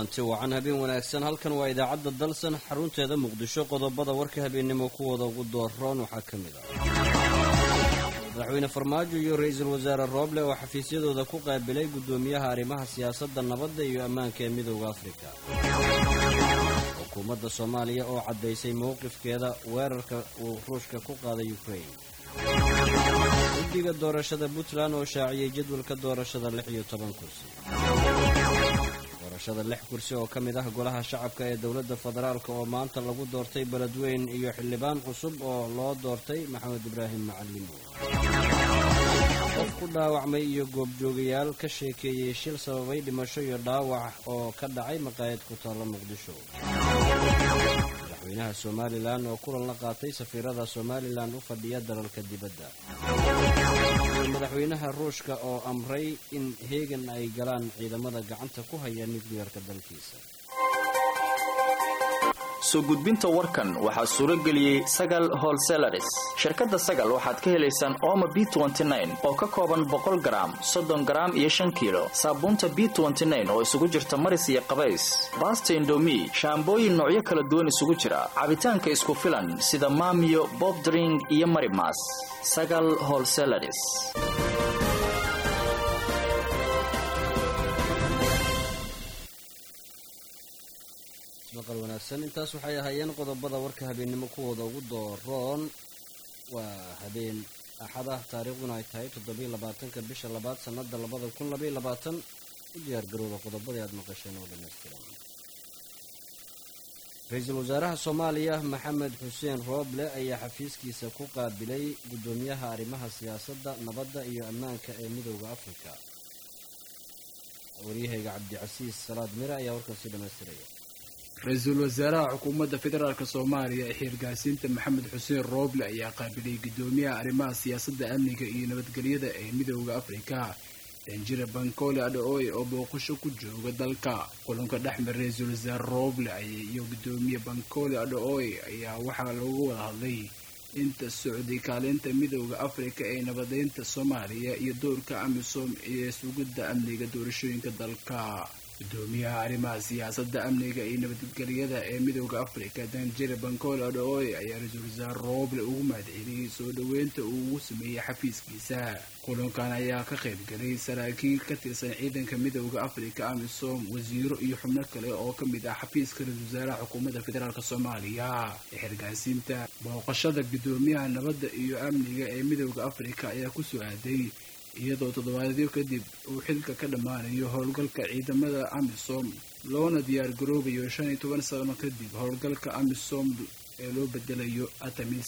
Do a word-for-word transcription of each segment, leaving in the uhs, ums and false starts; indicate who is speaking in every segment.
Speaker 1: kulanti wacan habeen wanaagsan halkan waa idaacadda dalsan xarunteeda muqdisho qodobada warka habeenimo kuwada ugu dooroon waxaa ka mid ah madaxweyne farmaajo iyo ra'iisul wasaare Rooble oo xafiisyadooda ku qaabilay gudoomiyaha arrimaha siyaasadda nabadda iyo ammaanka ee midowga Afrika xukuumadda Soomaaliya oo cadeysay mowqifkeeda weerarka uu Ruushka ku qaaday Ukraine guddiga doorashada Puntland oo shaaciyay jadwalka doorashada lix iyo toban kursi doorashada lix kursi oo kamid ah golaha shacabka ee dawladda federaalka oo maanta lagu doortay Beledweyne iyo xildhibaan cusub oo loo doortay Maxamed Ibraahim Macallimo qof ku dhaawacmay iyo goobjoogayaal ka sheekeeyay shil sababay dhimasho iyo dhaawac oo ka dhacay maqaayad ku taala Muqdisho madaxweynaha Somaliland oo kulan la qaatay safiirada Somaliland u fadhiya dalalka dibadda madaxweynaha Ruushka oo amray in heegan ay galaan ciidamada gacanta ku haya nuclearka dalkiisa
Speaker 2: soo gudbinta warkan waxaa suuro geliyay Sagal Wholesalers shirkadda Sagal waxaad ka helaysaan Omo B twenty nine oo ka kooban boqol gram soddon gram iyo shan kiilo saabuunta B twenty nine oo isugu jirta maris iyo qabays basta Indomie shaambooyin noocyo kala duwan isugu jira cabitaanka isku filan sida Maamiyo Bob Drink iyo Marimas Sagal Wholesalers maqal wanaagsan intaas waxay ahaayeen qodobada warka habeenimo kuwada ugu dooroon waa habeen axada taariikhduna ay tahay toddoba iyo labaatanka bisha labaad sanada labada kun laba iyo labaatan u diyaar garowda qodobada aad maqasheen oo dhammaystiran ra'iisul wasaaraha Soomaaliya Maxamed Xuseen Rooble ayaa xafiiskiisa ku qaabilay gudoomiyaha arrimaha siyaasadda nabadda iyo ammaanka ee midowga Afrika wariyahayga Cabdicasiis Salaad Mira ayaa warkaasi dhammaystiraya
Speaker 3: ra'iisul wasaaraha xukuumadda federaalka Soomaaliya ee xilgaarsiinta Maxamed Xuseen Rooble ayaa qaabilay gudoomiyaha arrimaha siyaasadda amniga iyo nabadgelyada ee midowga Afrika Danjire Bankole Adeoye oo booqasho ku jooga dalka kulanka dhexmar ra'iisul wasaare Rooble iyo gudoomiyaha Bankole Adeoye ayaa waxaa lagu wada hadlay inta socday kaalinta midowga Afrika ee nabadeynta Soomaaliya iyo doorka AMISOM ee sugidda amniga doorashooyinka dalka gudoomiyaha arrimaha siyaasadda amniga iyo nabadgelyada ee midowga Afrika Danjire Bankole Adeoye ayaa ra'iisul wasaare Rooble ugu mahadceliyay soo dhaweynta uu ugu sameeyay xafiiskiisa kulankan ayaa ka qayb galay saraakiil ka tirsan ciidanka midowga Afrika AMISOM wasiiro iyo xubno kale oo ka mid ah xafiiska ra'iisul wasaaraha xukuumadda federaalka Soomaaliya ee xilgaarsiinta booqashada gudoomiyaha nabadda iyo amniga ee midowga Afrika ayaa ku soo aaday iyadoo toddobaadyo kadib uu xilka ka dhamaanayo howlgalka ciidamada AMISOM loona diyaar garoobayo shan iyo toban sano kadib howlgalka AMISOM ee loo bedelayo ATMIS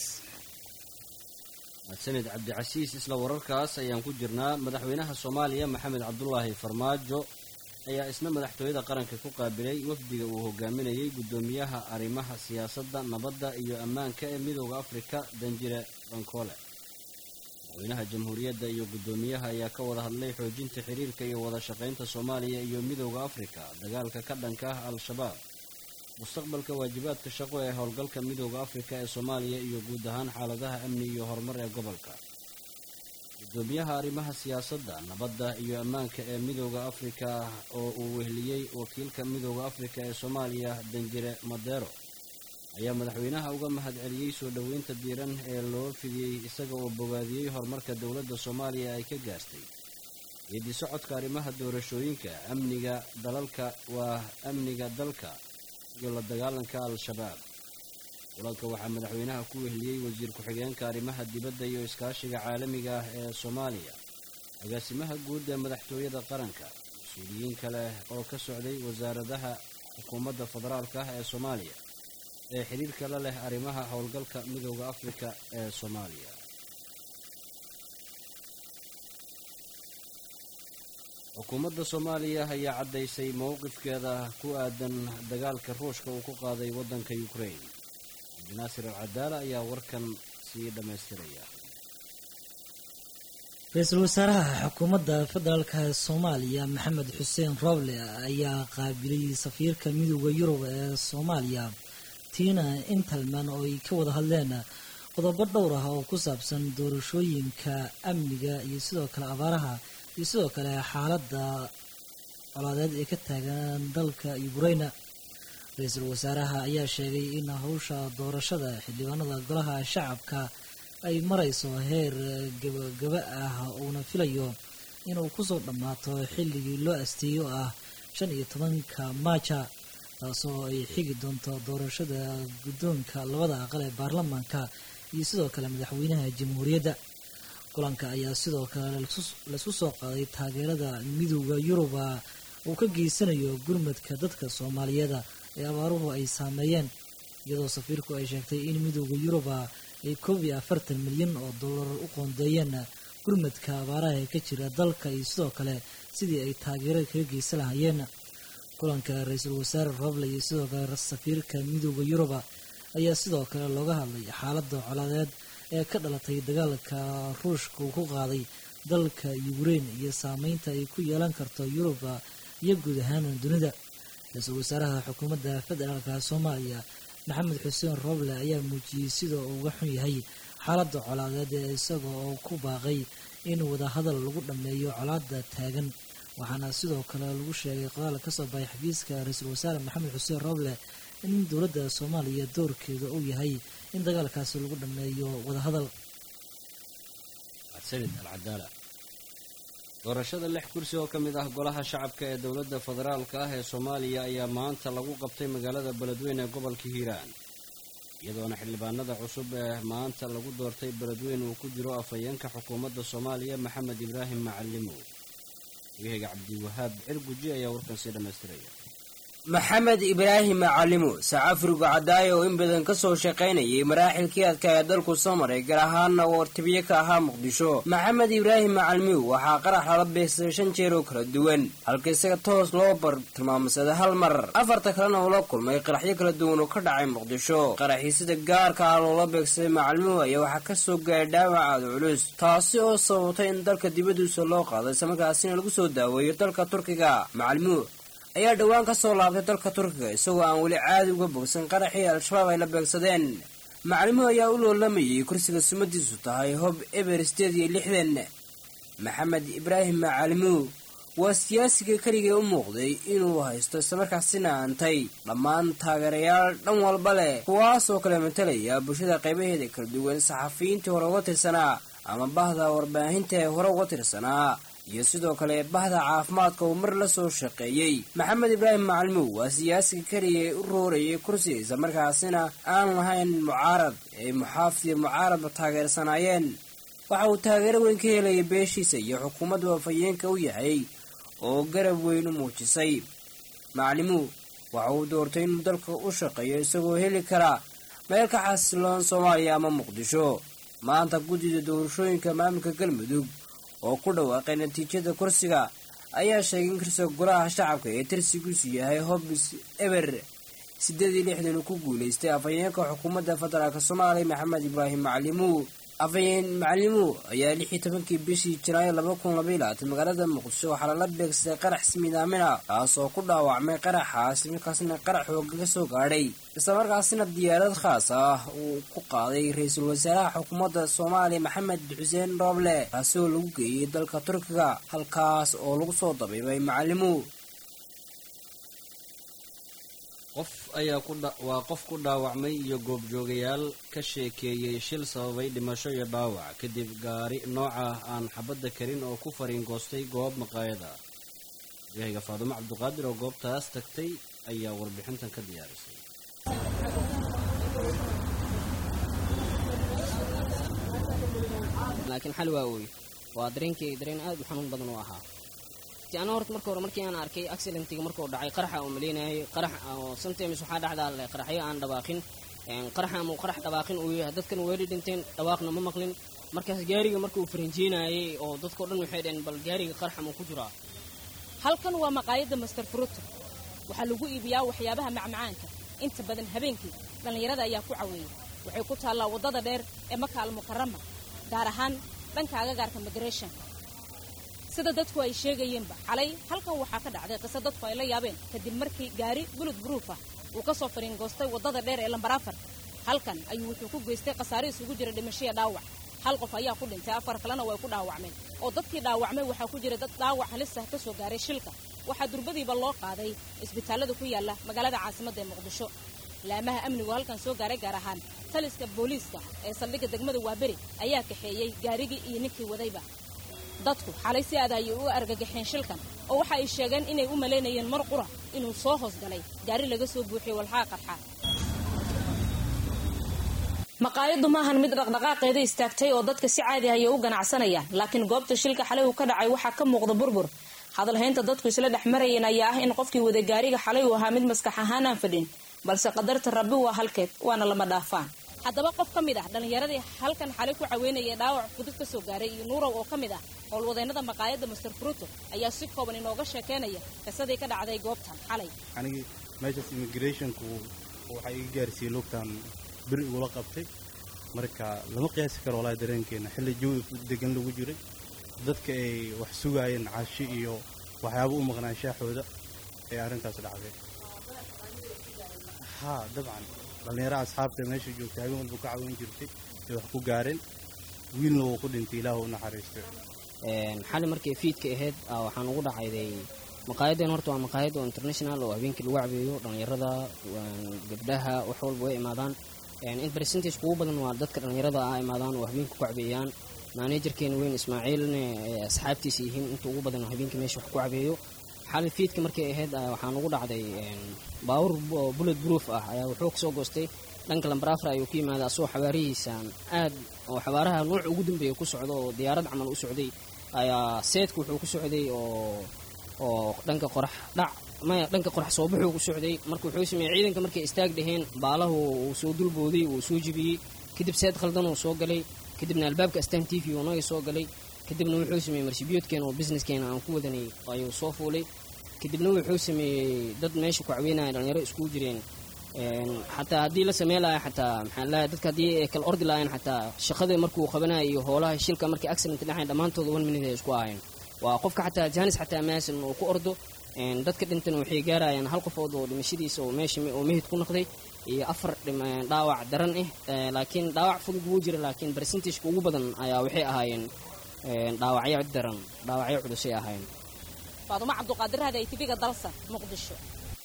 Speaker 1: Sanad Cabdicasiis isla wararkaas ayaan ku jirnaa madaxweynaha Soomaaliya Maxamed Cabdullaahi Farmaajo ayaa isna madaxtooyada qaranka ku qaabilay wafdiga uu hogaaminayay gudoomiyaha arrimaha siyaasadda nabadda iyo ammaanka ee midowga Afrika Danjire Bankole madaxweynaha jamhuuriyadda iyo gudoomiyaha ayaa ka wada hadlay xoojinta xiriirka iyo wada shaqaynta Soomaaliya iyo midowga Afrika dagaalka ka dhanka ah al-shabaab mustaqbalka waajibaadka shaqo ee howlgalka midowga Afrika ee Soomaaliya iyo guud ahaan xaaladaha amni iyo horumar ee gobolka gudoomiyaha arrimaha siyaasadda nabadda iyo ammaanka ee midowga Afrika oo uu weheliyay wakiilka midowga Afrika ee Soomaaliya Danjire Madero ayaa madaxweynaha uga mahadceliyay soo dhaweynta diiran ee loo fidiyay isaga oo bogaadiyay horumarka dawladda Soomaaliya ay ka gaartay iyadii socodka arrimaha doorashooyinka amniga dalalka waa amniga dalka iyo la dagaalanka al-shabaab kulanka waxaa madaxweynaha ku weheliyay wasiir ku-xigeenka arrimaha dibadda iyo iskaashiga caalamiga ah ee Soomaaliya agaasimaha guud ee madaxtooyada qaranka mas'uuliyiin kale oo ka socday wasaaradaha xukuumadda federaalka ah ee Soomaaliya ee xiriirka la leh arrimaha howlgalka midowga Afrika ee Soomaaliya xukuumadda Soomaaliya ayaa cadeysay mowqifkeeda ku aadan dagaalka Ruushka uu ku qaaday wadanka Ukraine Naasir al-Cadaala ayaa warkan sii dhameystiraya
Speaker 4: ra'iisul wasaaraha xukuumadda federaalka Soomaaliya Maxamed Xuseen Rooble ayaa qaabilay safiirka midowga Yurub ee Soomaaliya Tina Intelman oo ay ka wada hadleen qodobo dhowr ah oo ku saabsan doorashooyinka amniga iyo sidoo kale abaaraha iyo sidoo kale xaaladda colaadeed ee ka taagan dalka Ukraine. Ra-iisul wasaaraha ayaa sheegay in hawsha doorashada xildhibaanada golaha shacabka ay marayso heer gabagaba ah uuna filayo inuu kusoo dhammaato xilligii loo asteeyo ah shan iyo tobanka maaja, taasoo ay xigi doonto doorashada guddoonka labada aqal ee baarlamaanka iyo sidoo kale madaxweynaha jamhuuriyadda. kulanka ayaa sidoo kale laisku soo qaaday taageerada midowda Yuruba uu ka geysanayo gurmadka dadka Soomaaliyeed ee abaaruhu ay saameeyeen, iyadoo safiirku ay sheegtay in midowda Yuruba ay koob iyo afartan milyan oo dollar u qoondeeyeen gurmadka abaaraha ee ka jira dalka iyo sidoo kale sidii ay taageero kaga geysan lahaayeen. kulanka ra-iisul wasaare Roble iyo sidoo kale safiirka midowda Yuruba ayaa sidoo kale looga hadlay xaaladda colaadeed ee ka dhalatay dagaalka Ruushka uu ku qaaday dalka Ukraine iyo saameynta ay ku yeelan karto Yuruba iyo guud ahaan dunida. ra-iisul wasaaraha xukuumadda federaalka Soomaaliya Maxamed Xuseen Roble ayaa muujiyey sida uu uga xun yahay xaaladda colaadeed ee isaga oo ku baaqay in wada hadal lagu dhameeyo colaadda taagan, waxaana sidoo kale lagu sheegay qoraal ka soo baxay xafiiska ra-iisul wasaare Maxamed Xuseen Roble in dowladda Soomaaliya doorkeeda uu yahay in dagaalkaasi lagu dhameeyo wada hadal.
Speaker 1: Sayid Al-Cadaala doorashada lix kursi oo ka mid ah golaha shacabka ee dowladda federaalka ah ee Soomaaliya ayaa maanta lagu qabtay magaalada Beledweyne ee gobolka Hiiraan, iyadoona xildhibaanada cusub ee maanta lagu doortay Beledweyne uu ku jiro afhayeenka xukuumadda Soomaaliya Maxamed Ibraahim Macalimo. Wihiga Cabdiwahaab Cirguji ayaa warkan sii dhamaystiraya.
Speaker 5: maxamed ibraahim macalimo saxaafriga cadaayo oo in badan ka soo shaqaynayay maraaxilkii adka ee dalku soo maray gaar ahaanna uu wartibiye ka ahaa muqdisho. maxamed ibraahim macalimo waxaa qarax lala beegsay shan jeer oo kala duwan, halka isaga toos loo bar tilmaamsaday hal mar, afarta kalena uu la kulmay qaraxyo kala duwan oo ka dhacay muqdisho. qaraxii sida gaarka ah loola beegsaday macalimo ayaa waxaa ka soo gaaray dhaawac aad u culus, taasi oo sababtay in dalka dibadiisa loo qaado islamarkaasina lagu soo daaweeyo dalka Turkiga. macalimo ayaa dhowaan ka soo laabtay dalka Turkiga isagoo aan weli caadi uga bogsan qaraxii al-shabaab ay la beegsadeen. macalimo ayaa u loolamayay kursiga sumadiisu tahay hob eber sideed iyo lixdan. maxamed ibraahim macalimo waa siyaasiga keligii u muuqday inuu haysto islamarkaasina aantay dhammaan taageerayaal dhan walba leh, kuwaasoo kale matalaya bulshada qaybaheeda kala duwan, saxafiyiintii hore uga tirsanaa ama bahda warbaahinta ee hore uga tirsanaa iyo sidoo kale bahda caafimaadka uu mar la soo shaqeeyey. maxamed ibraahim macalimo waa siyaasiga keliya u roorayay kursiga islamarkaasina aan lahayn mucaarad ee muxaafid mucaaradba taageersanaayeen. waxa uu taageero weyn ka helayay beeshiisa iyo xukuumadda afhayeenka u yahay oo garab weyn u muujisay. macalimo waxa uu doortay inuu dalka u shaqeeyo isagoo heli kara meel ka xasiloon Soomaaliya ama Muqdisho. maanta guddida doorashooyinka maamulka Galmudug oo ku dhawaaqay natiijada kursiga ayaa sheegay in kursiga golaha shacabka ee tirsigiisu yahay hobis eber sideed iyo lixdan uu ku guulaystay afhayeenka xukuumadda federaalka Soomaaliya Maxamed Ibraahim Macalimo. afhayeen Macalimo ayaa lix iyo tobankii bishii Janaayo laba kun laba iyo labaatan magaalada Muqdisho waxaa lala beegsaday qarax ismiidaamina, kaasoo ku dhaawacmay qaraxaas markaasina qarax xooga ka soo gaadhay, islamarkaasina diyaarad khaas ah uu ku qaaday ra-iisul wasaaraha xukuumadda Soomaaliya Maxamed Xuseen Roble, kaasi oo lagu geeyey dalka Turkiga, halkaas oo lagu soo dabiibay Macalimo.
Speaker 1: qof ayaa ku waa qof ku dhaawacmay iyo goobjoogayaal ka sheekeeyey shil sababay dhimasho iyo dhaawac kadib gaari nooca aan xabadda karin oo ku fariingoostay goob maqaayada. wihiga Faadumo Cabdiqaadir oo goobtaas tagtay ayaa warbixintan ka diyaarisay.
Speaker 6: laakiin xal waa weey waa dareenkay dareen aad u xanuun badan oo ahaa. أنا هرت مركو مركي أنا أركي أكسلنتي مركو دعي قرحة وملينا قرح أو سنتين مش واحد أحد على قرحية عن دباخين يعني قرحة مو قرح دباخين وهدت كان وارد انتين دباخنا ما مقلين مركز جاري مركو فرنجينا أي أو ضد كورن وحيدين بالجاري قرحة مو كجرا.
Speaker 7: هل كان ومقايد مستر فروت وحلقوا إبياء وحيابها مع معانك أنت بدن هبينكي لأن يرد أياكو عوي وحيكوتها الله وضد دير إمكا المكرمة دارهان بنك عجار كمدريشن. sida dadku ay sheegayeenba xalay halkan waxa ka dhacday qisad dadku ay la yaabeen kadib markii gaari bulud proof ah uu ka soo fariin goostay wadada dheer ee lambar afar. halkan ayuu wuxuu ku geystay qasaare isugu jira dhimasho dhaawac, hal qof ayaa ku dhintay, afar kalena way ku dhaawacmeen oo dadkii dhaawacmay waxa ku jira dad dhaawac halis ah ka soo gaaray shilka. waxaa durbadiiba loo qaaday isbitaallada ku yaalla magaalada caasimadda ee muqdisho laamaha amnigu halkan soo gaaray gaar ahaan taliska booliiska ee saldhigga degmada waaberi ayaa kaxeeyey gaarigii iyo ninkii wadayba dadku xalay si aad ayay u argagaxeen shilkan oo waxa ay sheegeen inay u malaynayeen mar qura inuu soo hoos galay gaari laga soo buuxiyey walxaa qarxa maqaayaddu maahan mid dhaqdhaqaaqeeda istaagtay oo dadka si caadi ah ay u ganacsanayaan laakiin goobta shilka xalay uu ka dhacay waxaa ka muuqda burbur hadalhaynta dadku isla dhex marayeen ayaa ah in qofkii wada gaariga xalay uu ahaa mid maskax ahaan aan fadhin balse qadarta rabbi waa halkeed waana lama dhaafaan haddaba qof ka mid ah dhallinyaradii halkan xalay ku caweynayay dhaawac fudud ka soo gaaray iyo nuurow oo ka mid ah howlwadeennada maqaayadda master fruto ayaa si kooban inooga sheekeynaya qisadii ka dhacday goobtan xalay
Speaker 8: anigi meeshaas immigrationku waxaa iga gaarsiiyey lugtan beri igula qabtay marka lama qiyaasi karo walahi dareenkeena xilli jawi degan lagu jiray dadka ay wax sugaayeen cashi iyo waxyaaba u maqnaan shaaxooda ee arrintaas dhacday haa dabcan dhallinyaro asxaabta meesha joogtay habeen walba ka caawin jirtay ay wax ku gaareen wiilna wuu ku dhintay ilaah u naxariistay
Speaker 6: xali markay fiidka ahayd waxaan ugu dhacayday maqaayadeen horta waa maqaayad oo international oo habeenkii lagu cabeeyo dhallinyarada gabdhaha wax walba way imaadaan in percentage ugu badan waa dadka dhallinyarada ah imaadaan oo habeenka ku cabeeyaan managerkeena weyn ismaaciilne asxaabtiisa yihiin inta ugu badan habeenkii meesha wax ku cabeeyo xali fiidka markay ahayd waxaan ugu dhacday baawur bullet proof ah ayaa wuxuu kasoo goostay dhanka lambar afar ayuu ku yimaaday asagoo xawaarihiisaan aad oo xawaaraha nuuc ugu dambeeya ku socdo oo diyaarad camal u socday ayaa seedka wuxuu ku socday oo oo dhanka qorax dhac maya dhanka qorax soo baxuu ku socday marka wuxuu sameeyey ciidanka markay istaag dhaheen baalahu uu soo dulbooday uu soo jibiyey kadib seed khaldan uu soo galay kadibna albaabka astaan t v uu naga soo galay kadibna wuxuu sameeyey marshibiyoodkeena oo businesskeena aan ku wadanay ayuu soo fuulay kadibna wuxuu sameeyey dad meesha ku caweynaya dhalinyaro isku jireen xataa haddii la samey lahaa xataa maxaa lahay dadka haddii ay kala ordi lahayn xataa shaqada markuu qabanayo iyo howlaha shilka markii accident dhaxayn dhammaantooda one minute ay isku ahayn waa qofka xataa jaanis xataa maasan uu ku ordo dadka dhintan waxay gaarayaan hal qofood oo dhimashadiisa oo meesha oo mehed ku noqday iyo afar dhaawac daran ah laakiin dhaawac fudud wuu jira laakiin percentage ugu badan ayaa waxay ahaayeen dhaawacyo daran dhaawacyo cudusay ahaayeen
Speaker 7: faadumo cabduqaadir hada ay tibiga dalsa muqdisho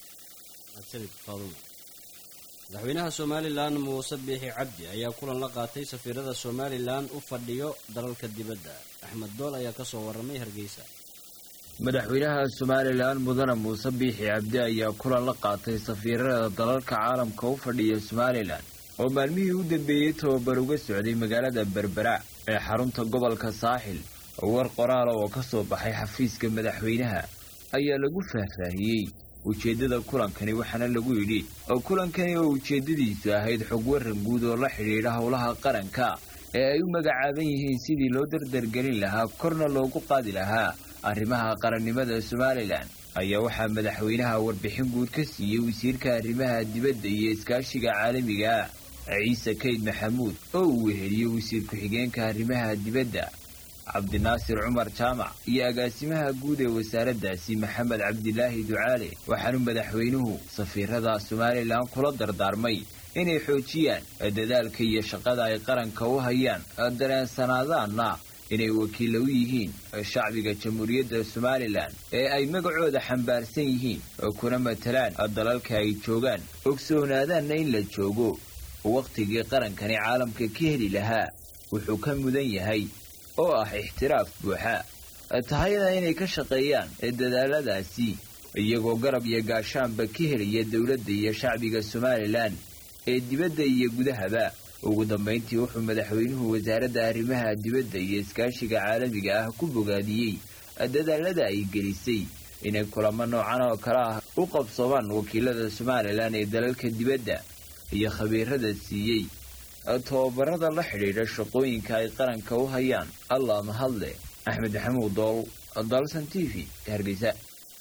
Speaker 1: madaxweynaha somalilan muuse biixi cabdi ayaa kulan la qaatay safiirada somalilan u fadhiyo dalalka dibadda axmed dool ayaa ka soo warramay hargeysa
Speaker 9: madaxweynaha somalilan mudane muuse biixi cabdi ayaa kulan la qaatay safiirada dalalka caalamka u fadhiya somalilan oo maalmihii u dambeeyey tababar uga socday magaalada berbera ee xarunta gobolka saaxil war qoraala oo ka soo baxay xafiiska madaxweynaha ayaa lagu faahfaahiyey ujeeddada kulankani waxaana lagu yidhi oo kulankani oo ujeeddadiisu ahayd xog waran guud oo la xidhiidha howlaha qaranka ee ay u magacaaban yihiin sidii loo dardargelin lahaa korna loogu qaadi lahaa arrimaha qarannimada somalilan ayaa waxaa madaxweynaha warbixin guud ka siiyey wasiirka arrimaha dibadda iyo iskaashiga caalamiga ciise kayd maxamuud oo uu weheliyey wasiir ku-xigeenka arrimaha dibadda cabdinaasir cumar jaamac iyo agaasimaha guud ee wasaaraddaasi maxamed cabdilaahi ducaale waxaanu madaxweynuhu safiirada somalilan kula dardaarmay inay xoojiyaan dadaalka iyo shaqada ay qaranka u hayaan dareensanaadaanna inay wakiilla u yihiin shacbiga jamhuuriyadda somalilan ee ay magacooda xambaarsan yihiin kuna matalaan dalalka ay joogaan ogsoonaadaanna in la joogo wakhtigii qarankani caalamka ka heli lahaa wuxuu ka mudan yahay oo ah ixtiraaf buuxa tahayada inay ka shaqeeyaan dadaaladaasi iyagoo garab iyo gaashaanba ka helaya dowladda iyo shacbiga somalilan ee dibadda iyo gudahaba ugu dambayntii wuxuu madaxweynuhu wasaaradda arrimaha dibadda iyo iskaashiga caalamiga ah ku bogaadiyey dadaalada ay gelisay inay kulamo noocan oo kale ah u qabsoomaan wakiilada somalilan ee dalalka dibadda iyo khabiirada siiyey tababarada la xidhiidha shaqooyinka ay qaranka u hayaan allah mahadle axmed maxamuud dool dalsan t v hargeysa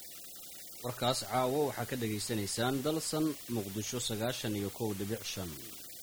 Speaker 1: warkaas caawo waxaa ka dhagaysanaysaan dalsan muqdisho sagaashan iyo kow dhibic shan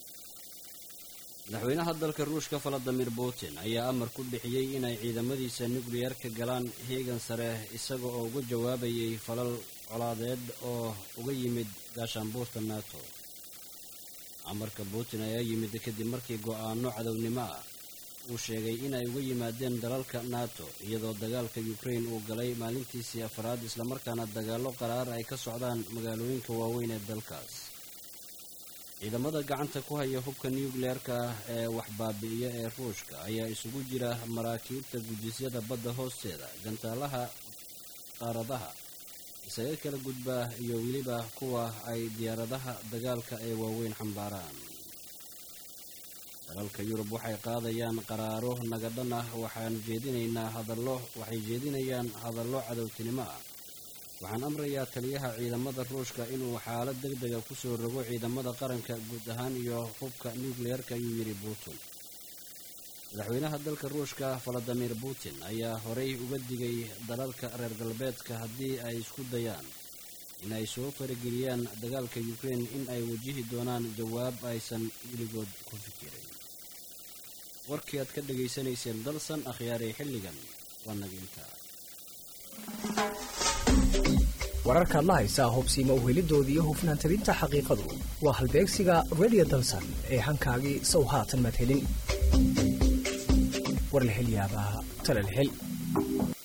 Speaker 1: madaxweynaha dalka ruushka valadimir putin ayaa amar ku bixiyey inay ciidamadiisa nukliyarka galaan heegan sare isaga oo uga jawaabayay falal colaadeed oo uga yimid gaashaanbuurta nato amarka putin ayaa yimid kadib markii go'aano cadownimo ah uu sheegay inay uga yimaadeen dalalka nato iyadoo dagaalka ukraine uu galay maalintiisii afraad islamarkaana dagaallo qaraar ay ka socdaan magaalooyinka waaweyn ee dalkaas. ciidamada gacanta ku haya hubka nucleerka ah ee wax baabi'iya ee ruushka ayaa isugu jira maraakiibta gujisyada badda hoosteeda, gantaalaha qaaradaha isaga kala gudba iyo weliba kuwa ay diyaaradaha dagaalka ee waaweyn xambaaraan. dalalka yurub waxay qaadayaan qaraaro nagadhan ah waxaan jeedinaynaa hadallo waxay jeedinayaan hadallo cadowtinimo ah. waxaan amrayaa taliyaha ciidamada ruushka inuu xaalad degdega ku soo rogo ciidamada qaranka guud ahaan iyo hubka nucleerka ayuu yidhi putin. madaxweynaha dalka ruushka valadimir putin ayaa horay uga digay dalalka reer galbeedka haddii ay isku dayaan in ay soo farageliyaan dagaalka ukraine in ay wajihi doonaan jawaab aysan weligood ku fikirin. warkii aad ka dhegaysanayseen dalsan akhyaaray xilligan waa naginta.
Speaker 10: wararkaad la haysaa hubsiima u helidoodii iyo hufnaan tabinta xaqiiqadu waa halbeegsiga radio dalsan ee hankaagii sow haatan madhelin war la hel yaabaa tala la hel